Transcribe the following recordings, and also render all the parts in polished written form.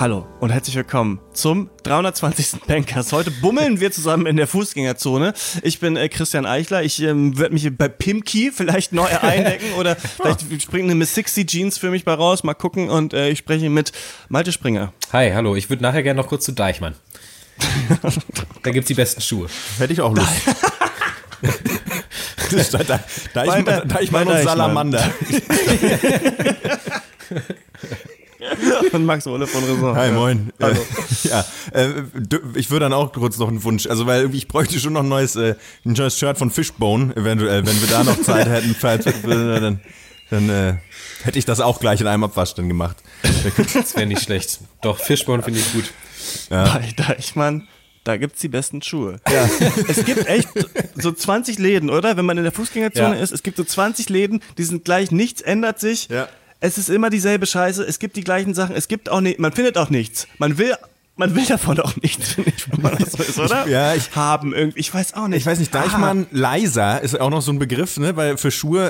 Hallo und herzlich willkommen zum 320. Bankers. Heute bummeln wir zusammen in der Fußgängerzone. Ich bin Christian Eichler. Ich werde mich bei Pimki vielleicht neu eindecken oder vielleicht springt eine Miss 60 Jeans für mich bei raus. Mal gucken und ich spreche mit Malte Springer. Hi, hallo. Ich würde nachher gerne noch kurz zu Deichmann. Da gibt's die besten Schuhe. Hätte ich auch Lust. Deichmann und Salamander. Und Max Ole von Raison. Hi, moin. Hallo. Ich würde dann auch kurz noch einen Wunsch, also weil ich bräuchte schon noch ein neues Shirt von Fishbone, eventuell, wenn wir da noch Zeit hätten, dann hätte ich das auch gleich in einem Abwasch dann gemacht. Das wäre nicht schlecht. Doch, Fishbone finde ich gut. Ja. Bei Deichmann, da gibt's die besten Schuhe. Ja. Es gibt echt so 20 Läden, oder? Wenn man in der Fußgängerzone ist, es gibt so 20 Läden, die sind gleich, nichts ändert sich. Ja. Es ist immer dieselbe Scheiße, es gibt die gleichen Sachen, es gibt auch nicht, man findet auch nichts. Man will davon auch nichts, finde ich, wenn man das so ist, oder? Ja, ich weiß auch nicht. Ich weiß nicht, Deichmann leiser ist auch noch so ein Begriff, ne, weil für Schuhe,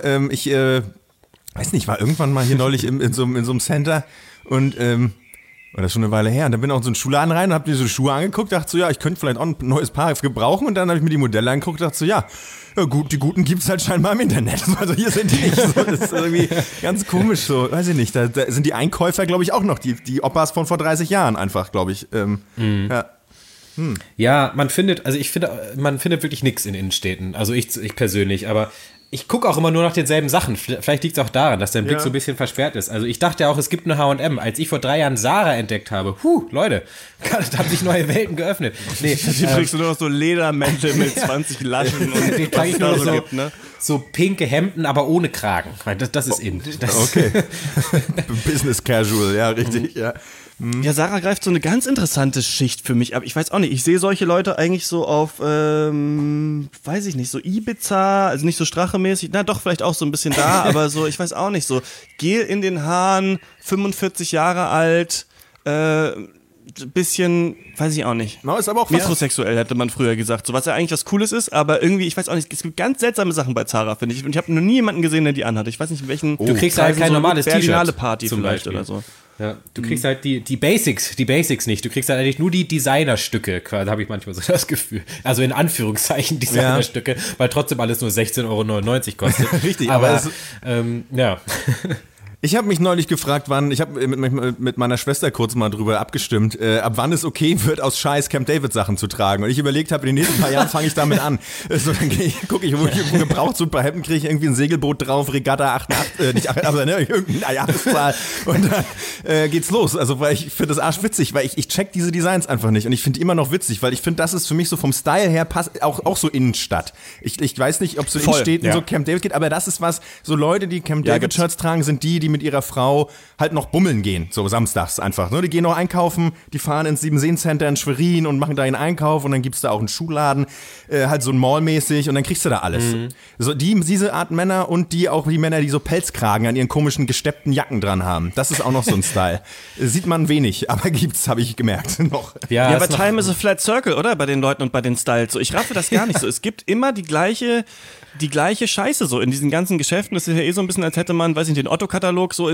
weiß nicht, war irgendwann mal hier neulich in so einem Center und, das ist schon eine Weile her. Und dann bin ich auch in so einen Schuhladen rein und hab mir so Schuhe angeguckt, dachte so, ja, ich könnte vielleicht auch ein neues Paar gebrauchen. Und dann habe ich mir die Modelle angeguckt, dachte so, ja, gut, die guten gibt's halt scheinbar im Internet. Also hier sind die nicht so. Das ist irgendwie ganz komisch so. Weiß ich nicht. Da sind die Einkäufer, glaube ich, auch noch die Oppas von vor 30 Jahren einfach, glaube ich. Ja. Ja, man findet wirklich nichts in Innenstädten. Also ich persönlich, aber ich gucke auch immer nur nach denselben Sachen. Vielleicht liegt es auch daran, dass dein Blick so ein bisschen versperrt ist. Also ich dachte ja auch, es gibt eine H&M. Als ich vor 3 Jahren Zara entdeckt habe, Leute, da haben sich neue Welten geöffnet. Nee, hier kriegst du nur noch so Ledermäntel mit 20 Laschen und den trage ich nur so gibt, ne? So pinke Hemden, aber ohne Kragen. Das ist in. Okay. Business Casual, ja, richtig, ja. Ja, Sarah greift so eine ganz interessante Schicht für mich ab. Ich weiß auch nicht, ich sehe solche Leute eigentlich so auf, weiß ich nicht, so Ibiza, also nicht so strachemäßig, na doch, vielleicht auch so ein bisschen da, aber so, ich weiß auch nicht, so Gel in den Haaren, 45 Jahre alt, bisschen, weiß ich auch nicht. No, ist aber auch metrosexuell, hätte man früher gesagt. So, was ja eigentlich was Cooles ist, aber irgendwie, ich weiß auch nicht, es gibt ganz seltsame Sachen bei Zara, finde ich. Und ich habe noch nie jemanden gesehen, der die anhat. Ich weiß nicht, in welchen... Du kriegst halt kein normales T-Shirt. Party zum vielleicht Beispiel. Oder so. Ja, du kriegst halt die Basics nicht. Du kriegst halt eigentlich nur die Designerstücke. Da habe ich manchmal so das Gefühl. Also in Anführungszeichen Designerstücke, weil trotzdem alles nur 16,99 € kostet. Richtig, aber ja. Ich habe mich neulich gefragt, ich habe mit meiner Schwester kurz mal drüber abgestimmt, ab wann es okay wird, aus Scheiß Camp David Sachen zu tragen. Und ich überlegt habe, in den nächsten paar Jahren fange ich damit an. So, dann gucke ich, wo ich gebraucht so ein paar Hemden kriege ich irgendwie ein Segelboot drauf, Regatta 88, nicht 8, aber ne, irgendeine Jahreszahl. Und dann geht's los. Also, weil ich finde das arschwitzig, weil ich check diese Designs einfach nicht. Und ich finde die immer noch witzig, weil ich finde, das ist für mich so vom Style her passt auch so Innenstadt. Ich weiß nicht, ob so Innenstädten so Camp David geht, aber das ist was, so Leute, die Camp David Shirts tragen, sind die mit ihrer Frau halt noch bummeln gehen, so samstags einfach. Ne? Die gehen noch einkaufen, die fahren ins Siebenseen-Center in Schwerin und machen da einen Einkauf und dann gibt's da auch einen Schuhladen, halt so ein Mall-mäßig und dann kriegst du da alles. So diese Art Männer und die Männer, die so Pelzkragen an ihren komischen gesteppten Jacken dran haben. Das ist auch noch so ein Style. Sieht man wenig, aber gibt's, habe ich gemerkt, noch. Ja, aber Time is a flat circle, oder? Bei den Leuten und bei den Styles. So, ich raffe das gar nicht so. Es gibt immer die gleiche Scheiße so in diesen ganzen Geschäften. Das ist ja so ein bisschen, als hätte man, weiß nicht, den Otto-Katalog so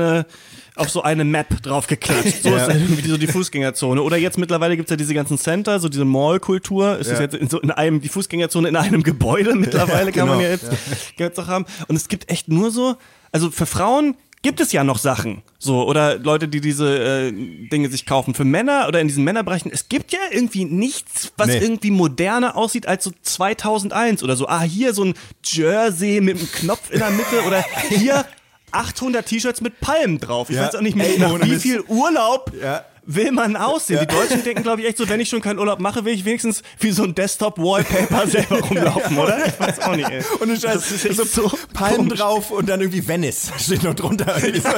auf so eine Map draufgeklatscht. So ist irgendwie so die Fußgängerzone. Oder jetzt mittlerweile gibt's ja diese ganzen Center, so diese Mall-Kultur. Es ist jetzt die Fußgängerzone in einem Gebäude mittlerweile, kann man ja jetzt auch haben. Und es gibt echt nur so, also für Frauen gibt es ja noch Sachen, so, oder Leute, die diese Dinge sich kaufen. Für Männer oder in diesen Männerbereichen, es gibt ja irgendwie nichts, was irgendwie moderner aussieht als so 2001 oder so. Hier so ein Jersey mit einem Knopf in der Mitte oder hier 800 T-Shirts mit Palmen drauf. Ich weiß auch nicht mehr, nach wie viel Urlaub will man aussehen. Die Deutschen denken, glaube ich, echt so, wenn ich schon keinen Urlaub mache, will ich wenigstens wie so ein Desktop-Wallpaper selber rumlaufen, oder? Ich weiß auch nicht, ey. Und du scheiß so Palmen drauf und dann irgendwie Venice steht noch drunter.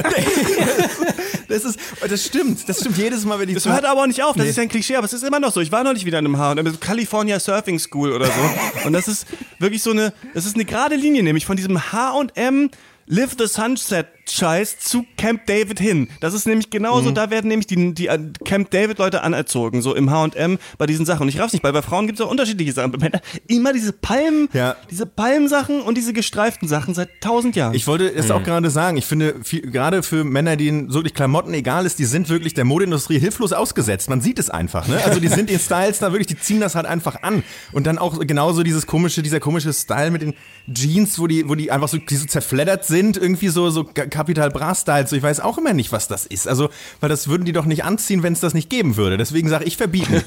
Das stimmt jedes Mal, wenn ich... Das hört aber auch nicht auf, das ist ja ein Klischee, aber es ist immer noch so. Ich war neulich wieder in einem H&M, California Surfing School oder so. Und das ist wirklich das ist eine gerade Linie, nämlich von diesem H&M Live the Sunset Act-Scheiß zu Camp David hin. Das ist nämlich genauso, da werden nämlich die Camp David-Leute anerzogen, so im H&M bei diesen Sachen. Und ich raff's nicht, weil bei Frauen gibt es auch unterschiedliche Sachen. Bei Männern immer diese Palmsachen und diese gestreiften Sachen seit 1000 Jahren. Ich wollte es auch gerade sagen, ich finde, gerade für Männer, denen wirklich Klamotten egal ist, die sind wirklich der Modeindustrie hilflos ausgesetzt. Man sieht es einfach, ne? Also die sind in Styles da wirklich, die ziehen das halt einfach an. Und dann auch genauso dieser komische Style mit den Jeans, wo die einfach so, die so zerfleddert sind, irgendwie so Capital Bra Styles. So, ich weiß auch immer nicht, was das ist. Also, weil das würden die doch nicht anziehen, wenn es das nicht geben würde. Deswegen sage ich verbieten.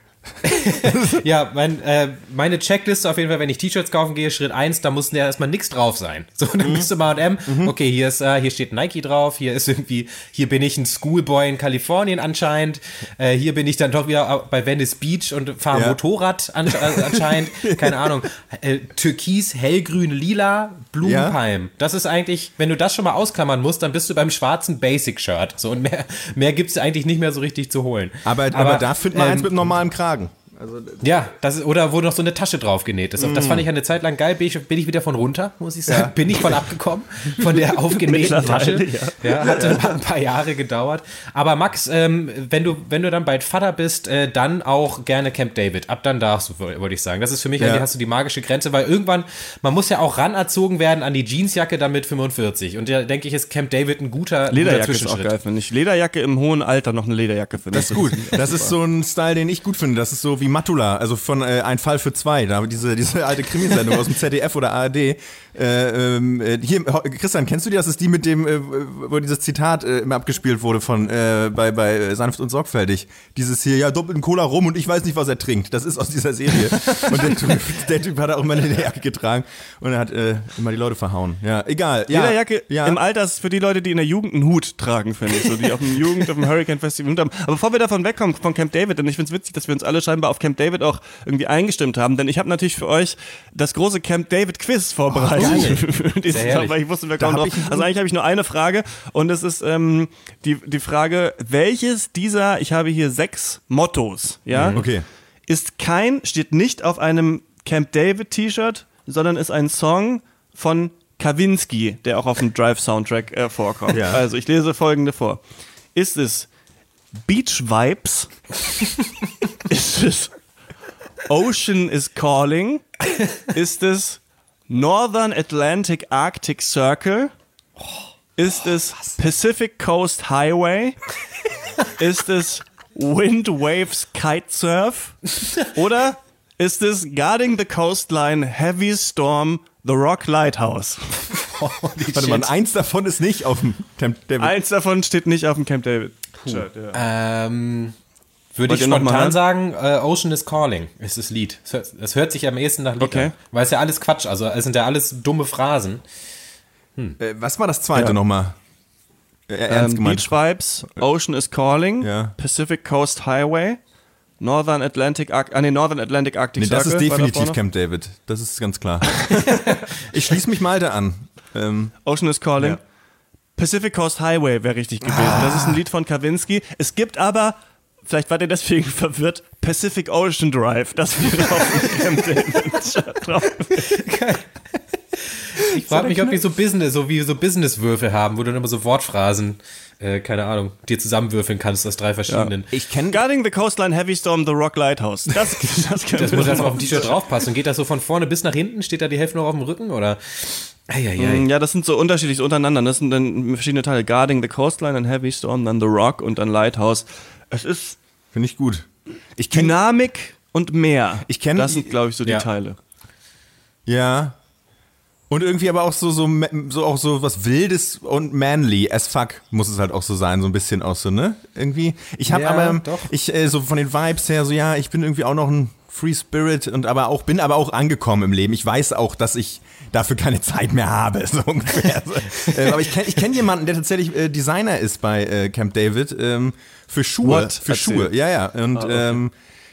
Ja, meine Checkliste auf jeden Fall, wenn ich T-Shirts kaufen gehe, Schritt 1, da muss ja erstmal nichts drauf sein. So, dann bist du mal H&M, okay, hier steht Nike drauf, hier bin ich ein Schoolboy in Kalifornien anscheinend, hier bin ich dann doch wieder bei Venice Beach und fahre Motorrad anscheinend, keine Ahnung, Türkis, hellgrün, lila, Blumenpalm. Das ist eigentlich, wenn du das schon mal ausklammern musst, dann bist du beim schwarzen Basic-Shirt. So, und mehr gibt's eigentlich nicht mehr so richtig zu holen. Aber da findet man eins mit normalem Kragen. Also, ja, oder wo noch so eine Tasche drauf genäht ist. Das fand ich eine Zeit lang geil. Bin ich wieder von runter, muss ich sagen. Ja. Bin ich von abgekommen, von der aufgenähten Tasche. Ja, hatte ein paar Jahre gedauert. Aber Max, wenn du dann bald Vater bist, dann auch gerne Camp David. Ab dann darfst du, wollte ich sagen. Das ist für mich, hast du die magische Grenze, weil irgendwann, man muss ja auch ranerzogen werden an die Jeansjacke dann mit 45. Und da denke ich, ist Camp David ein guter Lederjacke ist auch geil, finde ich. Lederjacke im hohen Alter, noch eine Lederjacke, finde ich. Das ist gut. Das ist so ein Style, den ich gut finde. Das ist so wie Matula, also von Ein Fall für zwei, da diese alte Krimisendung aus dem ZDF oder ARD. Hier, Christian, kennst du die? Das ist die mit dem, wo dieses Zitat immer abgespielt wurde von bei Sanft und Sorgfältig. Dieses hier, ja, doppelten Cola rum und ich weiß nicht, was er trinkt. Das ist aus dieser Serie. Und der Typ hat auch immer eine Lederjacke getragen und er hat immer die Leute verhauen. Ja, egal. Ja, Lederjacke im Alter ist für die Leute, die in der Jugend einen Hut tragen, finde ich. So, die auf dem Hurricane Festival Hut haben. Aber bevor wir davon wegkommen, von Camp David, denn ich finde es witzig, dass wir uns alle scheinbar auf Camp David auch irgendwie eingestimmt haben, denn ich habe natürlich für euch das große Camp David Quiz vorbereitet. Weil ich wusste, wir kommen drauf. Also eigentlich habe ich nur eine Frage und es ist die Frage, welches dieser, ich habe hier 6 Mottos, ja, steht nicht auf einem Camp David T-Shirt, sondern ist ein Song von Kavinsky, der auch auf dem Drive-Soundtrack vorkommt. Ja. Also ich lese folgende vor. Ist es Beach Vibes? Ist es Ocean is Calling? Ist es Northern Atlantic Arctic Circle? Ist es Pacific Coast Highway? Ist es Wind Waves Kitesurf? Oder ist es Guarding the Coastline Heavy Storm The Rock Lighthouse? Warte mal, eins davon ist nicht auf dem Camp David. Eins davon steht nicht auf dem Camp David. Würde ich spontan sagen, Ocean is Calling ist das Lied. Es hört sich am ehesten nach Lied an. Weil es ja alles Quatsch, also es sind ja alles dumme Phrasen. Was war das zweite nochmal? Ernst gemeint. Beach Vibes, Ocean is Calling, Pacific Coast Highway, Northern Atlantic Arctic Circle. Das ist definitiv Camp David, das ist ganz klar. Ich schließe mich mal da an. Ocean is Calling. Ja. Pacific Coast Highway wäre richtig gewesen. Das ist ein Lied von Kavinsky. Es gibt aber, vielleicht wart ihr deswegen verwirrt, Pacific Ocean Drive. Das wäre auf dem Camp David drauf. Ich frage mich, ob die so Business-Würfel haben, wo du dann immer so Wortphrasen, keine Ahnung, dir zusammenwürfeln kannst aus 3 verschiedenen. Ich kenne Guarding the Coastline Heavy Storm The Rock Lighthouse. Das muss erstmal auf dem T-Shirt draufpassen. Und geht das so von vorne bis nach hinten? Steht da die Hälfte noch auf dem Rücken? Oder? Ja, das sind so unterschiedlich untereinander. Das sind dann verschiedene Teile. Guarding the Coastline, dann Heavy Storm, dann The Rock und dann Lighthouse. Es ist... Finde ich gut. Dynamik und mehr. Das sind, glaube ich, so die Teile. Ja. Und irgendwie aber auch so was Wildes und manly as fuck muss es halt auch so sein, so ein bisschen auch so, ne? Irgendwie. Ich habe so von den Vibes her so, ja, ich bin irgendwie auch noch ein Free Spirit und bin aber auch angekommen im Leben. Ich weiß auch, dass ich dafür keine Zeit mehr habe, so ungefähr. Aber ich kenn jemanden, der tatsächlich Designer ist bei Camp David, für Schuhe. Für Schuhe, ja. Und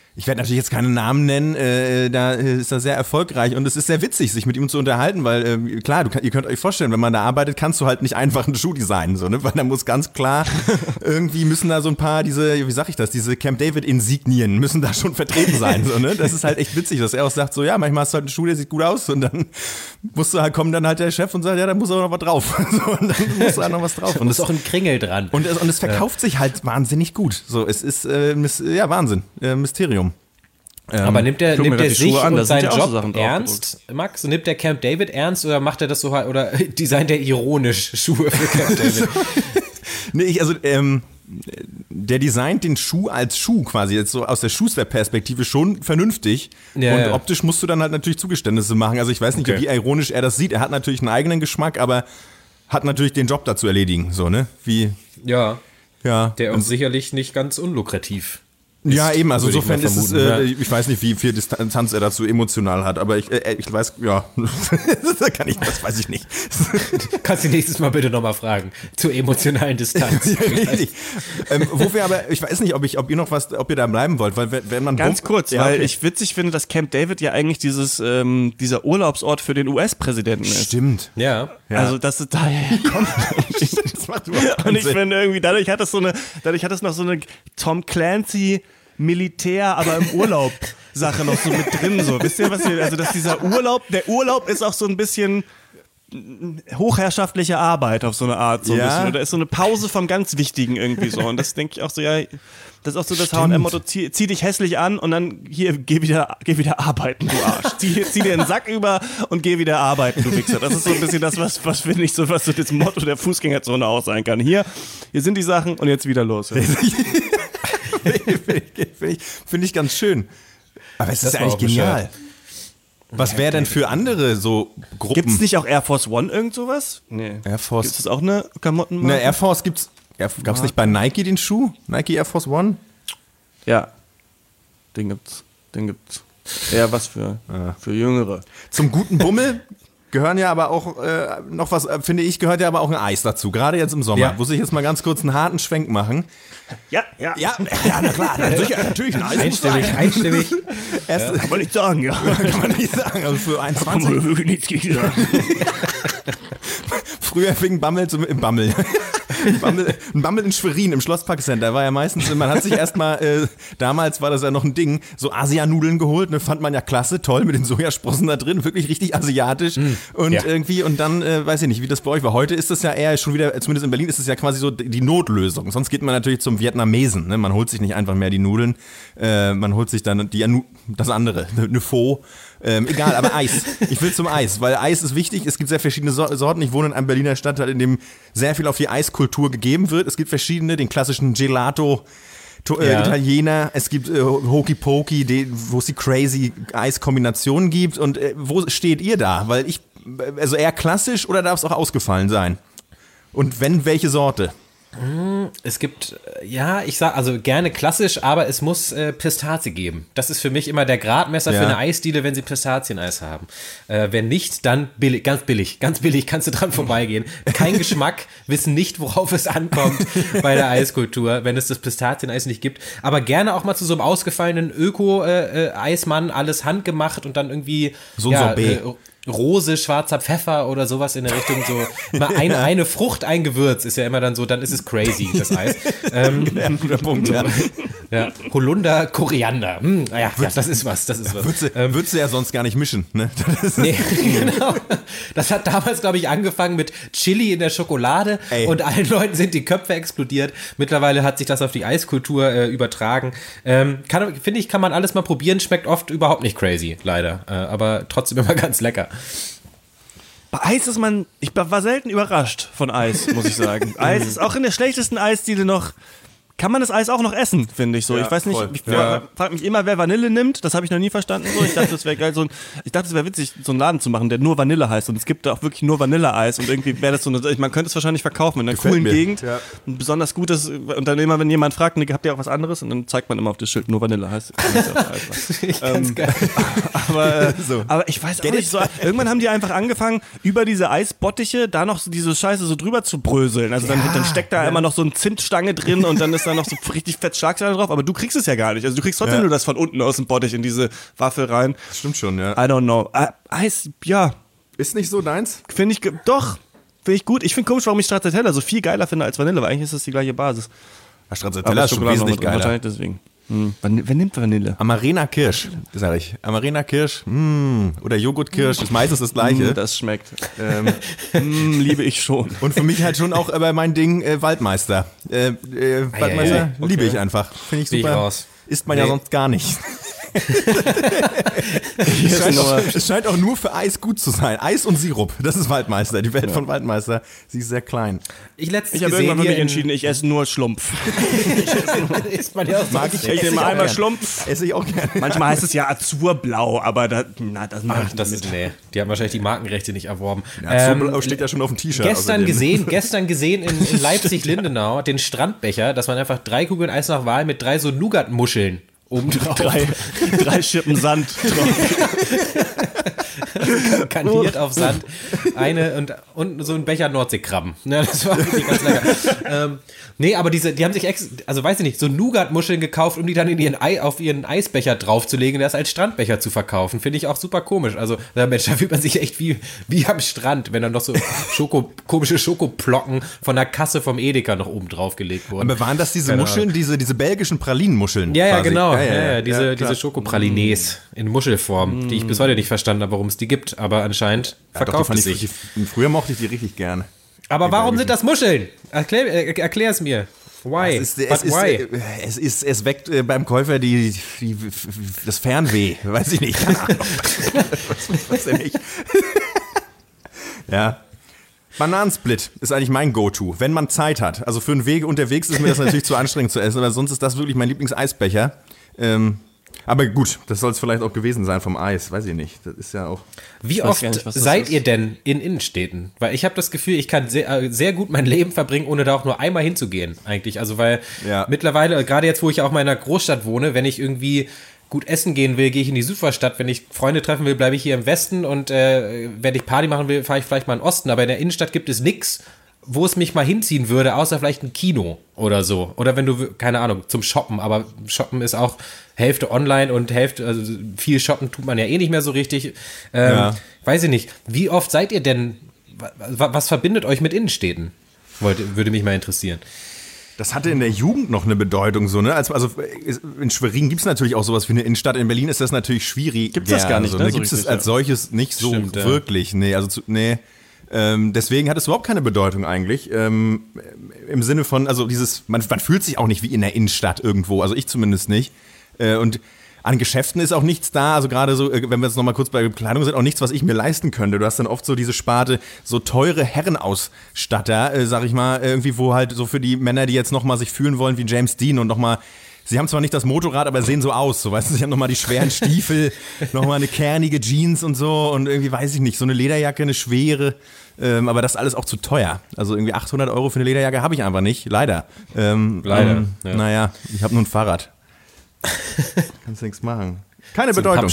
Ich werde natürlich jetzt keine Namen nennen, da ist er sehr erfolgreich und es ist sehr witzig, sich mit ihm zu unterhalten, weil klar, ihr könnt euch vorstellen, wenn man da arbeitet, kannst du halt nicht einfach einen Schuh designen, so, ne? Weil da muss ganz klar, irgendwie müssen da so ein paar diese Camp David Insignien müssen da schon vertreten sein, so, ne? Das ist halt echt witzig, dass er auch sagt, so ja, manchmal hast du halt einen Schuh, der sieht gut aus und dann kommt dann halt der Chef und sagt, ja, da muss aber noch was drauf. So, und dann muss da noch was drauf. Und es ist auch ein Kringel dran. Und es verkauft sich halt wahnsinnig gut. So, es ist Wahnsinn, Mysterium. Aber nimmt der sich an, und seinen ja Job so ernst, Max? Nimmt der Camp David ernst oder macht er das so halt, oder designt er ironisch Schuhe für Camp David? Nee, der designt den Schuh als Schuh quasi, jetzt so aus der Schuster-Perspektive schon vernünftig. Ja, und ja. optisch musst du dann halt natürlich Zugeständnisse machen. Also ich weiß nicht, wie ironisch er das sieht. Er hat natürlich einen eigenen Geschmack, aber hat natürlich den Job da zu erledigen. So, ne? Ja. Ja. Der auch sicherlich nicht ganz unlukrativ. Ja, eben, also insofern ist es, ja. ich weiß nicht, wie viel Distanz er dazu emotional hat, aber ich weiß, ja, das weiß ich nicht. Kannst du nächstes Mal bitte nochmal fragen, zur emotionalen Distanz. Richtig. Wo wir aber, ich weiß nicht, ob ihr da bleiben wollt, weil wenn man... Ganz kurz, weil ich witzig finde, dass Camp David ja eigentlich dieser Urlaubsort für den US-Präsidenten ist. Stimmt. Ja. Also, dass es daher kommt. Das macht überhaupt Und ich Sinn. finde irgendwie, dadurch hat es noch so eine Tom Clancy Militär, aber im Urlaub Sache noch so mit drin, so. Wisst ihr, also dass der Urlaub ist auch so ein bisschen hochherrschaftliche Arbeit auf so eine Art, so ein bisschen. Oder ist so eine Pause vom ganz Wichtigen irgendwie so. Und das denke ich auch so, ja, das ist auch so das H&M-Motto, zieh dich hässlich an und dann hier, geh wieder arbeiten, du Arsch. Zieh dir den Sack über und geh wieder arbeiten, du Wichser. Das ist so ein bisschen das, was finde ich so, was so das Motto der Fußgängerzone auch sein kann. Hier sind die Sachen und jetzt wieder los. Finde ich ganz schön. Aber es ist ja eigentlich genial. Was wäre denn für andere so Gruppen? Gibt es nicht auch Air Force One irgend sowas? Nee. Air Force. Ist das auch eine Klamottenmarke? Ne, Air Force gibt's. Gab es nicht bei Nike den Schuh? Nike Air Force One? Ja. Den gibt's. Eher was für Jüngere. Zum guten Bummel gehören ja aber auch noch was, finde ich, gehört ja aber auch ein Eis dazu. Gerade jetzt im Sommer. Ja. Muss ich jetzt mal ganz kurz einen harten Schwenk machen. Ja, na klar. Natürlich ein Eis. Einstimmig. Kann man nicht sagen, ja. Kann man nicht sagen. Also für 21. wirklich nichts gegen sagen. Früher fing Bammel im Bammel. Ein Bammel in Schwerin im Schlosspark Center war ja meistens, man hat sich erstmal, damals war das ja noch ein Ding, so Asianudeln geholt, ne, fand man ja klasse, toll, mit den Sojasprossen da drin, wirklich richtig asiatisch und irgendwie, und dann, weiß ich nicht, wie das bei euch war. Heute ist das ja eher schon wieder, zumindest in Berlin ist es ja quasi so die Notlösung. Sonst geht man natürlich zum Vietnamesen, ne? Man holt sich nicht einfach mehr die Nudeln, man holt sich dann das andere, eine Pho. Egal, aber Eis. Ich will zum Eis, weil Eis ist wichtig. Es gibt sehr verschiedene Sorten. Ich wohne in einem Berliner Stadtteil, in dem sehr viel auf die Eiskultur gegeben wird. Es gibt verschiedene, den klassischen Gelato, Italiener. Es gibt Hokey Pokey, wo es die crazy Eiskombinationen gibt. Und wo steht ihr da? Weil also eher klassisch oder darf es auch ausgefallen sein? Und wenn, welche Sorte? Es gibt, ich sag also gerne klassisch, aber es muss Pistazie geben. Das ist für mich immer der Gradmesser für eine Eisdiele, wenn sie Pistazieneis haben. Wenn nicht, dann billig, ganz billig kannst du dran vorbeigehen. Kein Geschmack, wissen nicht, worauf es ankommt bei der Eiskultur, wenn es das Pistazieneis nicht gibt. Aber gerne auch mal zu so einem ausgefallenen Öko-Eismann, alles handgemacht und dann irgendwie so ein Sorbet. Rose, schwarzer Pfeffer oder sowas in der Richtung, so mal eine Frucht, ein Gewürz ist ja immer dann so, dann ist es crazy, das Eis. Guter Punkt, ja. Ja, Holunder, Koriander. Das ist was. Würdest du ja sonst gar nicht mischen, ne? Nee, genau. Das hat damals, glaube ich, angefangen mit Chili in der Schokolade und allen Leuten sind die Köpfe explodiert. Mittlerweile hat sich das auf die Eiskultur übertragen. Finde ich, kann man alles mal probieren, schmeckt oft überhaupt nicht crazy, leider. Aber trotzdem immer ganz lecker. Bei Eis ich war selten überrascht von Eis, muss ich sagen. Eis ist auch in der schlechtesten Eisdiele noch, kann man das Eis auch noch essen, finde ich so. Ja, ich weiß nicht, voll. ich frage mich immer, wer Vanille nimmt, das habe ich noch nie verstanden. So. Ich dachte, es wäre geil, es wäre witzig, so einen Laden zu machen, der nur Vanille heißt und es gibt da auch wirklich nur Vanilleeis und irgendwie wäre das so man könnte es wahrscheinlich verkaufen in einer coolen Gegend, ein besonders gutes, und dann immer, wenn jemand fragt, habt ihr auch was anderes? Und dann zeigt man immer auf das Schild, nur Vanille heißt. Ganz geil. Aber ich weiß auch nicht, so, irgendwann haben die einfach angefangen, über diese Eisbottiche da noch so diese Scheiße so drüber zu bröseln. Also dann steckt da immer noch so eine Zimtstange drin und dann ist da noch so richtig fett Schlagsahne drauf, aber du kriegst es ja gar nicht. Also du kriegst trotzdem nur das von unten aus dem Bottich in diese Waffel rein. Stimmt schon, ja. I don't know. Eis, ja. Ist nicht so deins? Finde ich gut. Ich finde komisch, warum ich Stracciatella so viel geiler finde als Vanille, weil eigentlich ist das die gleiche Basis. Stracciatella ist schon wesentlich geiler. Wahrscheinlich deswegen. Wer nimmt Vanille? Amarena Kirsch, sag ich. Amarena Kirsch, oder Joghurtkirsch, ist meistens das Gleiche. Das schmeckt. Liebe ich schon. Und für mich halt schon auch mein Ding Waldmeister. Waldmeister liebe ich einfach. Finde ich super. Isst man ja sonst gar nicht. Es scheint auch nur für Eis gut zu sein. Eis und Sirup, das ist Waldmeister. Die Welt von Waldmeister, sie ist sehr klein. Ich habe irgendwann für mich entschieden, ich esse nur Schlumpf. Ich nehme einmal Schlumpf. Esse ich auch gerne. Manchmal heißt es ja Azurblau, aber das mache ich das ist, nee. Die haben wahrscheinlich die Markenrechte nicht erworben. Ja, Azurblau steht ja schon auf dem T-Shirt. Gestern gesehen in Leipzig-Lindenau den Strandbecher, dass man einfach 3 Kugeln Eis nach Wahl mit 3 so Nougat-Muscheln obendrauf. 3 Schippen Sand drauf. Kandiert auf Sand. Eine und so ein Becher Nordseekrabben. Ja, das war wirklich ganz lecker. Nee, aber die haben sich also weiß ich nicht, so Nougat-Muscheln gekauft, um die dann auf ihren Eisbecher draufzulegen, das als Strandbecher zu verkaufen. Finde ich auch super komisch. Also, Mensch, da fühlt man sich echt wie am Strand, wenn dann noch so komische Schokoplocken von der Kasse vom Edeka noch oben draufgelegt wurden. Aber waren das diese Muscheln, diese belgischen Pralinenmuscheln? Ja, quasi? Genau. Diese Schokopralines in Muschelform, die ich bis heute nicht verstanden habe, warum es die gibt, aber anscheinend verkauft es sich. Früher mochte ich die richtig gern. Aber warum sind das Muscheln? Erklär es mir. Why? Es weckt beim Käufer das Fernweh. Weiß ich nicht. Keine Ahnung. Was denn nicht? Ja. Bananensplit ist eigentlich mein Go-To, wenn man Zeit hat. Also für einen Weg unterwegs ist mir das natürlich zu anstrengend zu essen, aber sonst ist das wirklich mein Lieblingseisbecher. Aber gut, das soll es vielleicht auch gewesen sein vom Eis, weiß ich nicht. Das ist ja auch. Wie oft seid ihr denn in Innenstädten? Weil ich habe das Gefühl, ich kann sehr gut mein Leben verbringen, ohne da auch nur einmal hinzugehen, eigentlich. Also weil mittlerweile, gerade jetzt, wo ich auch mal in einer Großstadt wohne, wenn ich irgendwie gut essen gehen will, gehe ich in die Superstadt. Wenn ich Freunde treffen will, bleibe ich hier im Westen und wenn ich Party machen will, fahre ich vielleicht mal in den Osten. Aber in der Innenstadt gibt es nichts, wo es mich mal hinziehen würde, außer vielleicht ein Kino oder so. Oder wenn du, keine Ahnung, zum Shoppen. Aber Shoppen ist auch Hälfte online und Hälfte, also viel Shoppen tut man ja eh nicht mehr so richtig. Weiß ich nicht. Wie oft seid ihr denn, was verbindet euch mit Innenstädten? Würde mich mal interessieren. Das hatte in der Jugend noch eine Bedeutung, so, ne? Also in Schwerin gibt es natürlich auch sowas wie eine Innenstadt. In Berlin ist das natürlich schwierig. Gibt es das gar nicht, ne? Gibt es als solches nicht so wirklich. Nee, also deswegen hat es überhaupt keine Bedeutung eigentlich. Im Sinne von, also man fühlt sich auch nicht wie in der Innenstadt irgendwo, also ich zumindest nicht. Und an Geschäften ist auch nichts da, also gerade so, wenn wir jetzt nochmal kurz bei Bekleidung sind, auch nichts, was ich mir leisten könnte. Du hast dann oft so diese Sparte, so teure Herrenausstatter, sag ich mal, irgendwie, wo halt so für die Männer, die jetzt nochmal sich fühlen wollen wie James Dean und nochmal, sie haben zwar nicht das Motorrad, aber sehen so aus, so, weißt du, sie haben nochmal die schweren Stiefel, nochmal eine kernige Jeans und so und irgendwie, weiß ich nicht, so eine Lederjacke, eine schwere, aber das ist alles auch zu teuer. Also irgendwie 800 € für eine Lederjacke habe ich einfach nicht, leider. Leider. Naja, ich habe nur ein Fahrrad. Kannst nichts machen. Keine Bedeutung.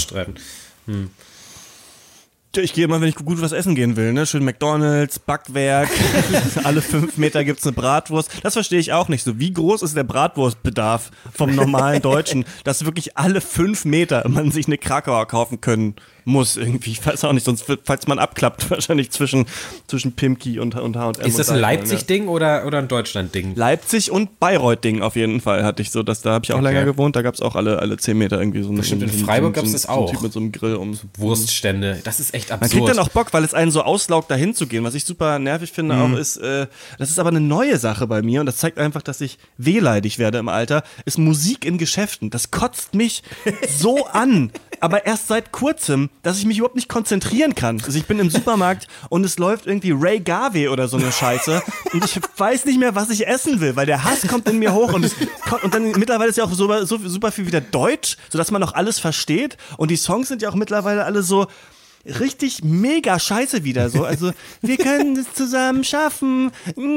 Ich gehe immer, wenn ich gut was essen gehen will, ne? Schön McDonald's, Backwerk, alle 5 Meter gibt's eine Bratwurst. Das verstehe ich auch nicht so. Wie groß ist der Bratwurstbedarf vom normalen Deutschen, dass wirklich alle 5 Meter man sich eine Krakauer kaufen können muss irgendwie. Ich weiß auch nicht, sonst falls man abklappt, wahrscheinlich zwischen Pimki und H&M. Ist das ein Leipzig-Ding oder ein Deutschland-Ding? Leipzig und Bayreuth-Ding auf jeden Fall hatte ich so. Da habe ich auch länger gewohnt, da gab's auch alle 10 Meter irgendwie so eine. Bestimmt in Freiburg gab's das auch. So ein Typ mit so einem Grill um. Wurststände, das ist echt absurd. Man kriegt dann auch Bock, weil es einen so auslaugt, da hinzugehen. Was ich super nervig finde auch ist, das ist aber eine neue Sache bei mir und das zeigt einfach, dass ich wehleidig werde im Alter, ist Musik in Geschäften. Das kotzt mich so an, aber erst seit kurzem, dass ich mich überhaupt nicht konzentrieren kann. Also ich bin im Supermarkt und es läuft irgendwie Ray Garvey oder so eine Scheiße und ich weiß nicht mehr, was ich essen will, weil der Hass kommt in mir hoch und dann mittlerweile ist ja auch so super viel wieder Deutsch, sodass man auch alles versteht und die Songs sind ja auch mittlerweile alle so, richtig mega scheiße wieder so. Also, wir können es zusammen schaffen.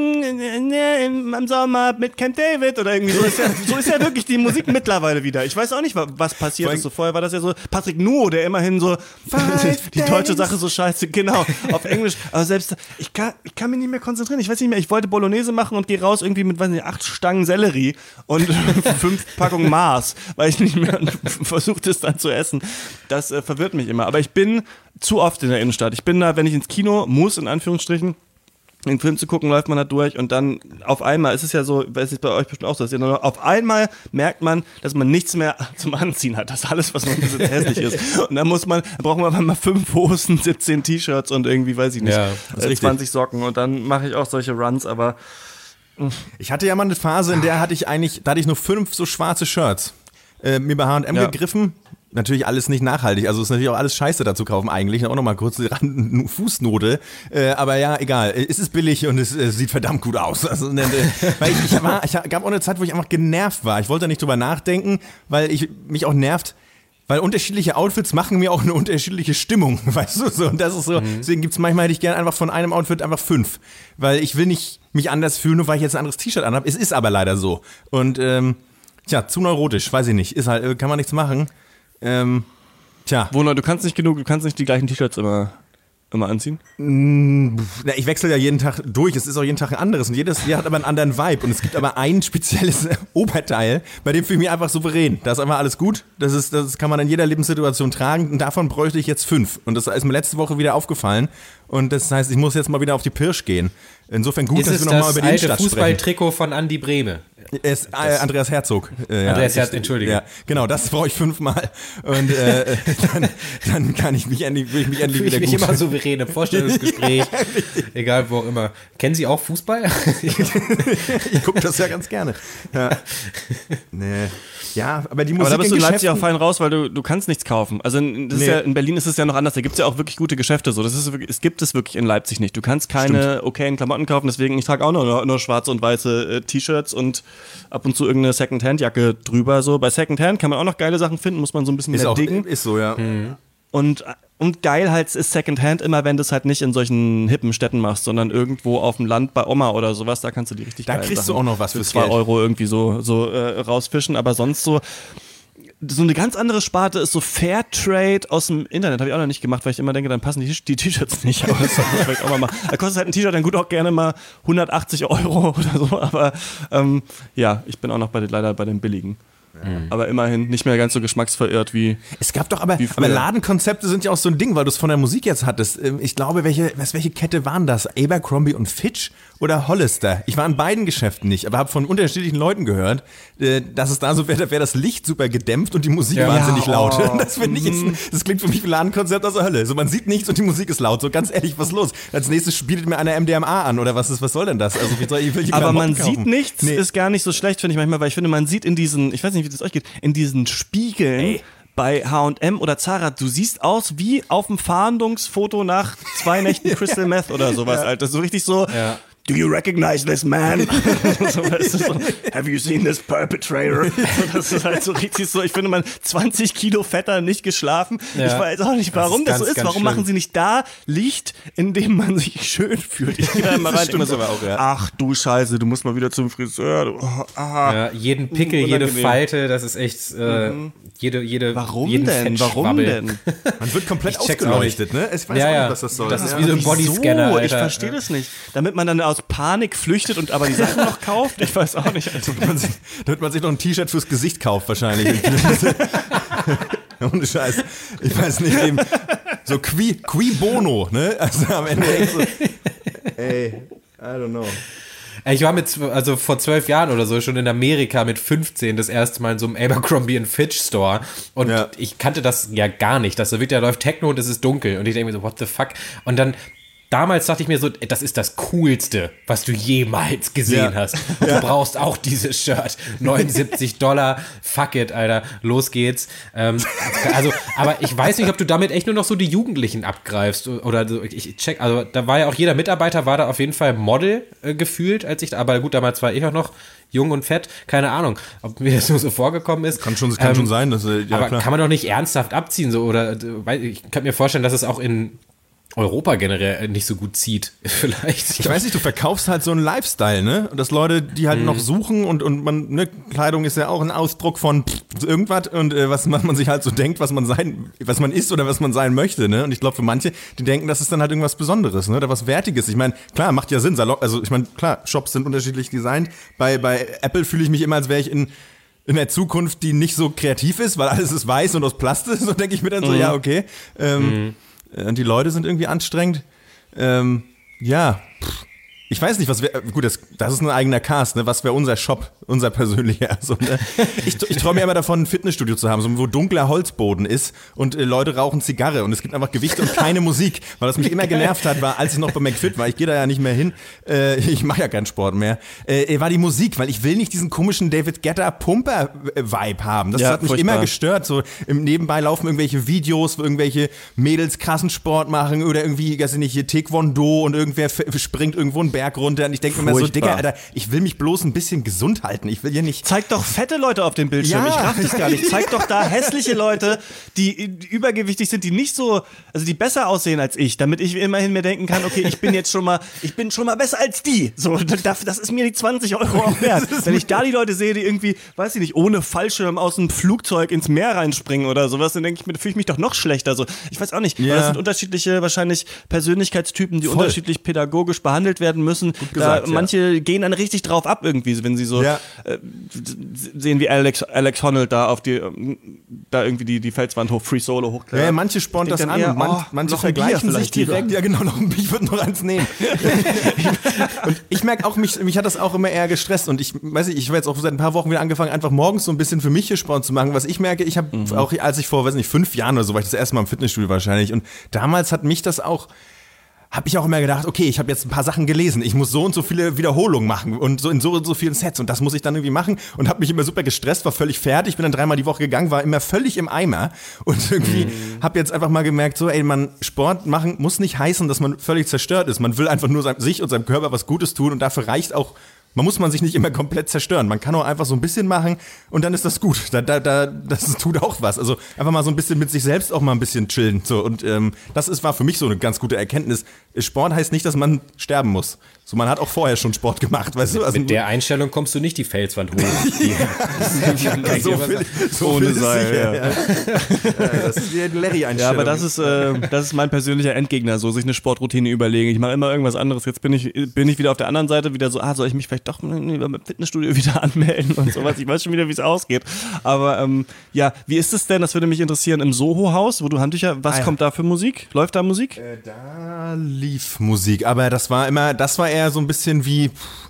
Im Sommer mit Camp David oder irgendwie so. So ist ja wirklich die Musik mittlerweile wieder. Ich weiß auch nicht, was passiert ist. So vorher war das ja so Patrick Nuo, der immerhin so die deutsche Sache so scheiße, genau, auf Englisch. Aber selbst, ich kann mich nicht mehr konzentrieren. Ich weiß nicht mehr, ich wollte Bolognese machen und gehe raus irgendwie mit, weiß nicht, 8 Stangen Sellerie und 5 Packungen Mars, weil ich nicht mehr versucht es dann zu essen. Das verwirrt mich immer. Aber ich bin zu oft in der Innenstadt. Ich bin da, wenn ich ins Kino muss, in Anführungsstrichen, den Film zu gucken, läuft man da durch und dann auf einmal, ist es ja so, weil es ist bei euch bestimmt auch so, auf einmal merkt man, dass man nichts mehr zum Anziehen hat, dass alles, was man besitzt, hässlich ist. Und dann braucht man auf einmal 5 Hosen, 17 T-Shirts und irgendwie, weiß ich nicht, 20 Socken und dann mache ich auch solche Runs, aber... Ich hatte ja mal eine Phase, in der da hatte ich nur 5 so schwarze Shirts. Mir bei H&M gegriffen. Natürlich alles nicht nachhaltig, also ist natürlich auch alles Scheiße dazu kaufen eigentlich. Auch nochmal kurz die Fußnote. Aber ja, egal. Es ist billig und es sieht verdammt gut aus. Also, weil ich gab auch eine Zeit, wo ich einfach genervt war. Ich wollte nicht drüber nachdenken, weil mich auch nervt. Weil unterschiedliche Outfits machen mir auch eine unterschiedliche Stimmung, weißt du? So, und das ist so. Deswegen gibt's manchmal, hätte ich gerne einfach von einem Outfit einfach 5. Weil ich will nicht mich anders fühlen, nur weil ich jetzt ein anderes T-Shirt anhabe. Es ist aber leider so. Und zu neurotisch, weiß ich nicht. Ist halt, kann man nichts machen. Wohner, du kannst nicht die gleichen T-Shirts immer anziehen? Ich wechsle ja jeden Tag durch, es ist auch jeden Tag ein anderes und jedes Jahr hat aber einen anderen Vibe und es gibt aber ein spezielles Oberteil, bei dem fühle ich mich einfach souverän. Da ist einfach alles gut, das kann man in jeder Lebenssituation tragen und davon bräuchte ich jetzt 5 und das ist mir letzte Woche wieder aufgefallen und das heißt, ich muss jetzt mal wieder auf die Pirsch gehen. Insofern gut, dass wir nochmal über die Innenstadt sprechen. Ist das Fußballtrikot von Andi Brehme? Andreas Herzog. Andreas Herzog, Entschuldigung. Ja, genau, das brauche ich 5-mal und dann kann ich mich endlich wieder gut. Ich immer souverän im Vorstellungsgespräch, egal wo auch immer. Kennen Sie auch Fußball? Ich gucke das ja ganz gerne. Ja. Nee. Ja, aber die Musik. Aber da bist du in Leipzig auch fein raus, weil du kannst nichts kaufen. Also ist ja, in Berlin ist es ja noch anders. Da gibt es ja auch wirklich gute Geschäfte. So. Es gibt es wirklich in Leipzig nicht. Du kannst keine okayen Klamotten kaufen. Deswegen, ich trage auch nur schwarze und weiße T-Shirts und ab und zu irgendeine Secondhand-Jacke drüber. So. Bei Secondhand kann man auch noch geile Sachen finden. Muss man so ein bisschen diggen. Ist so, ja. Und geil halt ist Secondhand immer, wenn du es halt nicht in solchen hippen Städten machst, sondern irgendwo auf dem Land bei Oma oder sowas, da kannst du die richtig geil Da kriegst du auch noch was für 2 Euro irgendwie so rausfischen, aber sonst so eine ganz andere Sparte ist so Fairtrade aus dem Internet, habe ich auch noch nicht gemacht, weil ich immer denke, dann passen die T-Shirts nicht, aber das soll ich vielleicht auch mal machen. Da kostet halt ein T-Shirt dann gut auch gerne mal 180 Euro oder so, aber ich bin auch noch leider bei den billigen. Aber immerhin nicht mehr ganz so geschmacksverirrt wie. Es gab doch aber Ladenkonzepte sind ja auch so ein Ding, weil du es von der Musik jetzt hattest. Ich glaube, welche Kette waren das? Abercrombie und Fitch oder Hollister? Ich war in beiden Geschäften nicht, aber habe von unterschiedlichen Leuten gehört, dass es da so wäre, da wäre das Licht super gedämpft und die Musik wahnsinnig laut. Das finde ich das klingt für mich wie ein Ladenkonzept aus der Hölle. So, man sieht nichts und die Musik ist laut. So, ganz ehrlich, was ist los? Als nächstes bietet mir einer MDMA an oder was soll denn das? Also, ich will aber man sieht nichts, ist gar nicht so schlecht, finde ich manchmal, weil ich finde, man sieht in diesen, ich weiß nicht, wie es euch geht, in diesen Spiegeln bei H&M oder Zara, du siehst aus wie auf dem Fahndungsfoto nach 2 Nächten Crystal Meth oder sowas, Alter. So richtig so, do you recognize this man? So, have you seen this perpetrator? So, das ist halt so richtig so, ich finde, man 20 Kilo fetter, nicht geschlafen. Ja. Ich weiß auch nicht, warum das so ist. Warum machen sie nicht da Licht, in dem man sich schön fühlt? Ich gehe da immer rein und immer so, ach du Scheiße, du musst mal wieder zum Friseur. Jeden Pickel, jede Falte, das ist echt jede Warum denn? Man wird komplett ausgeleuchtet, ne? Ich weiß auch nicht, was das soll. Das ist wie so ein Bodyscanner, Alter. Ich verstehe das nicht. Damit man dann aus Panik flüchtet und aber die Sachen noch kauft? Ich weiß auch nicht. Damit man sich noch ein T-Shirt fürs Gesicht kauft wahrscheinlich. Ohne Scheiß. Ich weiß nicht, eben so qui bono, ne? Also am Ende so, I don't know. Ich war vor 12 Jahren oder so schon in Amerika mit 15 das erste Mal in so einem Abercrombie & Fitch Store und ich kannte das ja gar nicht. Da läuft Techno und es ist dunkel und ich denke mir so, what the fuck? Und dann damals dachte ich mir so, das ist das Coolste, was du jemals gesehen hast. Du brauchst auch dieses Shirt. $79, fuck it, Alter, los geht's. Also, aber ich weiß nicht, ob du damit echt nur noch so die Jugendlichen abgreifst oder so. Ich check, also da war ja auch jeder Mitarbeiter, war da auf jeden Fall Model gefühlt, aber gut, damals war ich auch noch jung und fett, keine Ahnung, ob mir das nur so vorgekommen ist. Kann schon sein. Dass, aber klar. Kann man doch nicht ernsthaft abziehen, so, oder ich kann mir vorstellen, dass es auch in Europa generell nicht so gut zieht, vielleicht. Ich weiß nicht, du verkaufst halt so einen Lifestyle, ne? Und dass Leute, die halt noch suchen und man, ne, Kleidung ist ja auch ein Ausdruck von irgendwas und was man sich halt so denkt, was man ist oder was man sein möchte, ne? Und ich glaube, für manche, die denken, das ist dann halt irgendwas Besonderes, ne? Oder was Wertiges. Ich meine, klar, macht ja Sinn, also ich meine, klar, Shops sind unterschiedlich designt. Bei Apple fühle ich mich immer, als wäre ich in der Zukunft, die nicht so kreativ ist, weil alles ist weiß und aus Plastik, so denke ich mir dann so, ja, okay. Und die Leute sind irgendwie anstrengend. Ich weiß nicht, gut, das ist ein eigener Cast, ne? Was wäre unser Shop, unser persönlicher. So, ne? Ich träume ja immer davon, ein Fitnessstudio zu haben, so, wo dunkler Holzboden ist und Leute rauchen Zigarre und es gibt einfach Gewichte und keine Musik. Weil das mich immer genervt hat, war, als ich noch bei McFit war, ich gehe da ja nicht mehr hin, ich mache ja keinen Sport mehr, war die Musik, weil ich will nicht diesen komischen David Guetta-Pumper-Vibe haben. Das hat mich immer gestört. So, nebenbei laufen irgendwelche Videos, wo irgendwelche Mädels krassen Sport machen oder irgendwie, weiß ich nicht, hier Taekwondo und irgendwer springt irgendwo einen Berg runter und ich denke mir immer so, Digga, Alter, ich will mich bloß ein bisschen gesund halten. Ich will ja nicht... Zeig doch fette Leute auf dem Bildschirm, ich raff das gar nicht. Zeig doch da hässliche Leute, die übergewichtig sind, die nicht so, also die besser aussehen als ich, damit ich immerhin mir denken kann, okay, ich bin schon mal besser als die. So, das ist mir die 20 € auch wert. Wenn ich da die Leute sehe, die irgendwie, weiß ich nicht, ohne Fallschirm aus einem Flugzeug ins Meer reinspringen oder sowas, dann denke ich mir, fühle ich mich doch noch schlechter. So, ich weiß auch nicht, weil das sind unterschiedliche, wahrscheinlich Persönlichkeitstypen, die unterschiedlich pädagogisch behandelt werden müssen. Gesagt, manche gehen dann richtig drauf ab irgendwie, wenn sie so sehen wie Alex Honnold da da irgendwie die Felswand hoch, Free Solo hochklettern. Ja, manche spornen das an, manche vergleichen sich direkt. Ja genau, ich würde noch eins nehmen. Und ich merke auch, mich hat das auch immer eher gestresst und ich weiß nicht, ich habe jetzt auch seit ein paar Wochen wieder angefangen, einfach morgens so ein bisschen für mich hier Sport zu machen, was ich merke, ich habe auch, als ich vor, weiß nicht, 5 Jahren oder so, war ich das erste Mal im Fitnessstudio wahrscheinlich und damals hat mich das auch habe ich auch immer gedacht, okay, ich habe jetzt ein paar Sachen gelesen, ich muss so und so viele Wiederholungen machen und so in so und so vielen Sets und das muss ich dann irgendwie machen und habe mich immer super gestresst, war völlig fertig, bin dann 3-mal die Woche gegangen, war immer völlig im Eimer und irgendwie habe jetzt einfach mal gemerkt, so Sport machen muss nicht heißen, dass man völlig zerstört ist, man will einfach nur sich und seinem Körper was Gutes tun und dafür reicht auch, muss man sich nicht immer komplett zerstören. Man kann auch einfach so ein bisschen machen und dann ist das gut. Das tut auch was. Also einfach mal so ein bisschen mit sich selbst auch mal ein bisschen chillen. So. Und war für mich so eine ganz gute Erkenntnis. Sport heißt nicht, dass man sterben muss. So, man hat auch vorher schon Sport gemacht, weißt du? Also, mit der Einstellung kommst du nicht die Felswand hoch. Ohne Seil, das ist die Larry-Einstellung. Ja, aber das ist mein persönlicher Endgegner, so sich eine Sportroutine überlegen. Ich mache immer irgendwas anderes. Jetzt bin ich wieder auf der anderen Seite wieder so, soll ich mich vielleicht doch beim Fitnessstudio wieder anmelden und sowas. Ich weiß schon wieder, wie es ausgeht. Aber wie ist es denn, das würde mich interessieren, im Soho-Haus, wo du Handtücher, was kommt da für Musik? Läuft da Musik? Da lief Musik, aber das war eher so ein bisschen wie,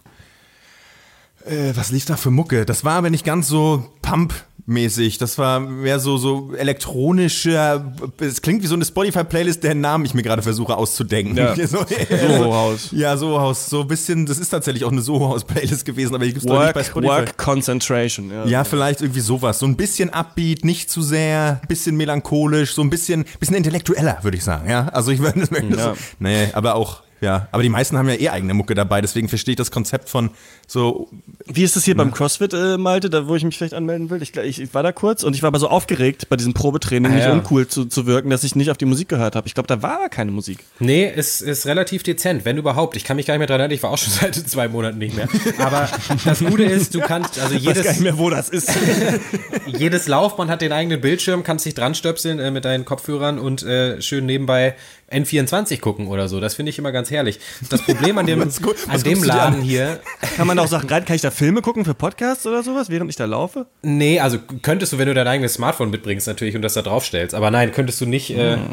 was lief da für Mucke? Das war aber nicht ganz so Pump-mäßig, das war mehr so elektronischer, es klingt wie so eine Spotify-Playlist, deren Namen ich mir gerade versuche auszudenken. Ja. Soho-Haus. Ja, Soho-Haus, so ein bisschen, das ist tatsächlich auch eine Soho-Haus-Playlist gewesen, aber die gibt's doch nicht bei Spotify. Work Concentration. Ja, vielleicht irgendwie sowas, so ein bisschen upbeat, nicht zu sehr, bisschen melancholisch, so ein bisschen intellektueller, würde ich sagen, ja. Also ich würde das merken, aber auch. Ja, aber die meisten haben ja eigene Mucke dabei, deswegen verstehe ich das Konzept von so. Wie ist das hier beim CrossFit, Malte, da wo ich mich vielleicht anmelden will? Ich war da kurz und ich war aber so aufgeregt bei diesem Probetraining, nicht uncool zu wirken, dass ich nicht auf die Musik gehört habe. Ich glaube, da war aber keine Musik. Nee, es ist relativ dezent, wenn überhaupt. Ich kann mich gar nicht mehr dran erinnern, ich war auch schon seit 2 Monaten nicht mehr. Aber das Gute ist, du kannst, also ich weiß gar nicht mehr, wo das ist. Jedes Laufband hat den eigenen Bildschirm, kannst dich dran stöpseln mit deinen Kopfhörern und schön nebenbei N24 gucken oder so. Das finde ich immer ganz herrlich. Das Problem an dem Laden hier. Kann man auch Sachen rein? Kann ich da Filme gucken für Podcasts oder sowas, während ich da laufe? Nee, also könntest du, wenn du dein eigenes Smartphone mitbringst natürlich und das da draufstellst. Aber nein, könntest du nicht.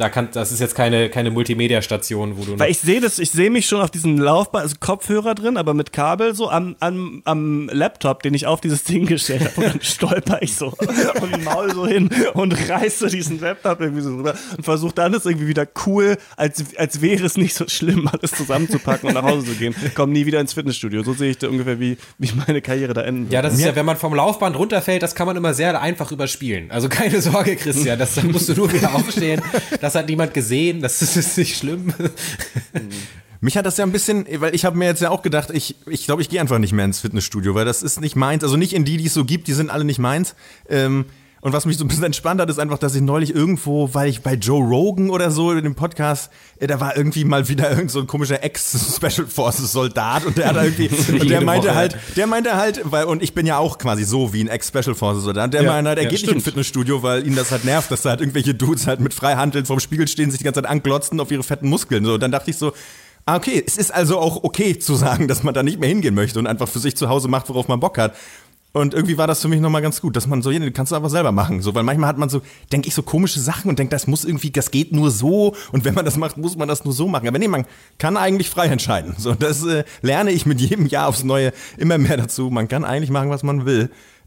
das ist jetzt keine Multimedia-Station, wo du. Weil ich sehe mich schon auf diesen Laufbahn, also Kopfhörer drin, aber mit Kabel so am Laptop, den ich auf dieses Ding gestellt habe. Und dann stolper ich so und Maul so hin und reiße diesen Laptop irgendwie so rüber und versuche dann es irgendwie wieder cool, als wäre es nicht so schlimm, alles zusammenzupacken und nach Hause zu gehen. Komm nie wieder ins Fitnessstudio. So sehe ich da ungefähr, wie meine Karriere da enden wird. Ja, das ist ja, wenn man vom Laufband runterfällt, das kann man immer sehr einfach überspielen. Also keine Sorge, Christian, dann musst du nur wieder aufstehen. Das hat niemand gesehen, das ist nicht schlimm. Mich hat das ja ein bisschen, weil ich habe mir jetzt ja auch gedacht, ich glaube, ich gehe einfach nicht mehr ins Fitnessstudio, weil das ist nicht meins. Also nicht in die es so gibt, die sind alle nicht meins. Und was mich so ein bisschen entspannt hat, ist einfach, dass ich neulich irgendwo, weil ich bei Joe Rogan oder so in dem Podcast, da war irgendwie mal wieder irgend so ein komischer Ex-Special Forces Soldat und der hat irgendwie, und der meinte halt, weil, und ich bin ja auch quasi so wie ein Ex-Special Forces Soldat, der meinte halt, er geht nicht ins Fitnessstudio, weil ihn das halt nervt, dass da halt irgendwelche Dudes halt mit Freihanteln vorm Spiegel stehen, sich die ganze Zeit anglotzen auf ihre fetten Muskeln, so. Und dann dachte ich so, okay, es ist also auch okay zu sagen, dass man da nicht mehr hingehen möchte und einfach für sich zu Hause macht, worauf man Bock hat. Und irgendwie war das für mich nochmal ganz gut, dass man so, kannst du aber selber machen. So, weil manchmal hat man so, denke ich, so komische Sachen und denkt, das geht nur so. Und wenn man das macht, muss man das nur so machen. Aber nee, man kann eigentlich frei entscheiden. So, das lerne ich mit jedem Jahr aufs Neue immer mehr dazu. Man kann eigentlich machen, was man will.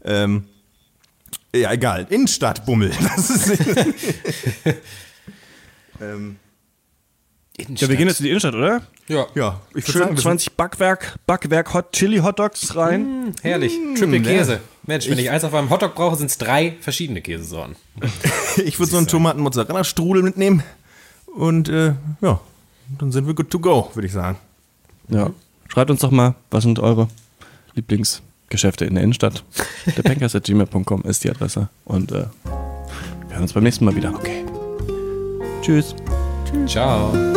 Ja, egal. Innenstadtbummel. Das ist Ja, wir gehen jetzt in die Innenstadt, oder? Ja. Ich Schön würde sagen, 20 Backwerk Chili Hotdogs rein. Herrlich. Triple Käse. Mensch, wenn ich eins auf einem Hotdog brauche, sind es 3 verschiedene Käsesorten. ich würde so einen Tomaten-Mozzarella-Strudel mitnehmen. Und dann sind wir good to go, würde ich sagen. Ja. Schreibt uns doch mal, was sind eure Lieblingsgeschäfte in der Innenstadt? derpencast@gmail.com ist die Adresse. Und wir hören uns beim nächsten Mal wieder. Okay. Tschüss. Ciao.